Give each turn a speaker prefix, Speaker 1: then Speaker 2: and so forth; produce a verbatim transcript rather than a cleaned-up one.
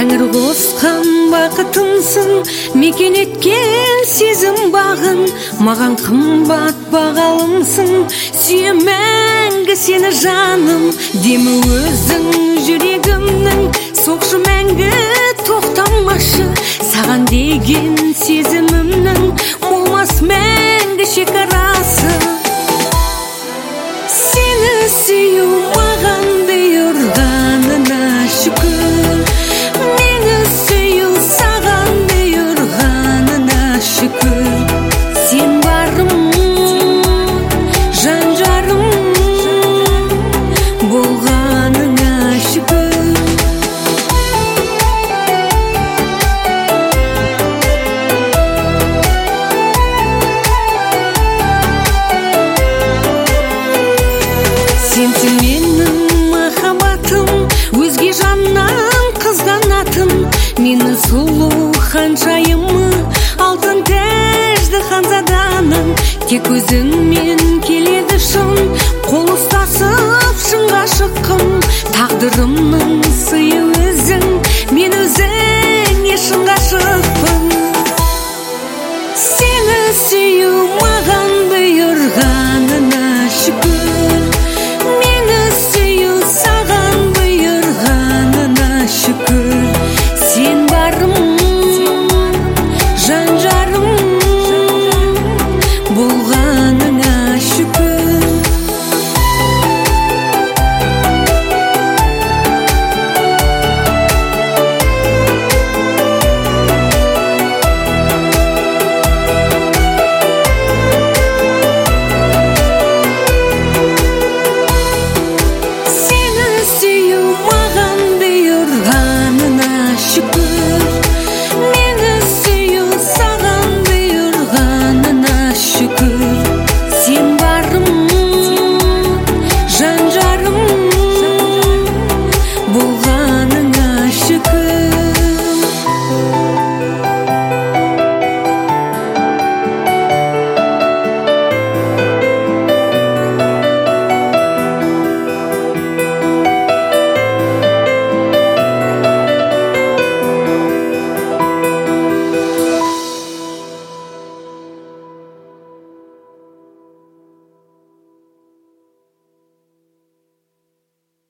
Speaker 1: Тәңір қосқан бақытымсың, мекен еткен сезім бағын. Маған қымбат бағалымсың, сүйем мәңгі сені жаным. Демі өзің жүрегімнің, соқшы мәңгі тоқтамашы. Саған деген сезімімнің болмас мәңгі шекарасы. Сені сүю маған бұйырғанына шүкір. Мені сүю саған бұйырғанына шүкір. Сен барым, жан жарым болғанына шүкір. Сенсің менің махаббатым, өзге жаннан қызғанатын. Мені сұлу ханшайымы, алтын тәжді ханзаданың. Тек өзіңмен келеді шын, қол ұстасып шыңға шыққым. Тағдырымның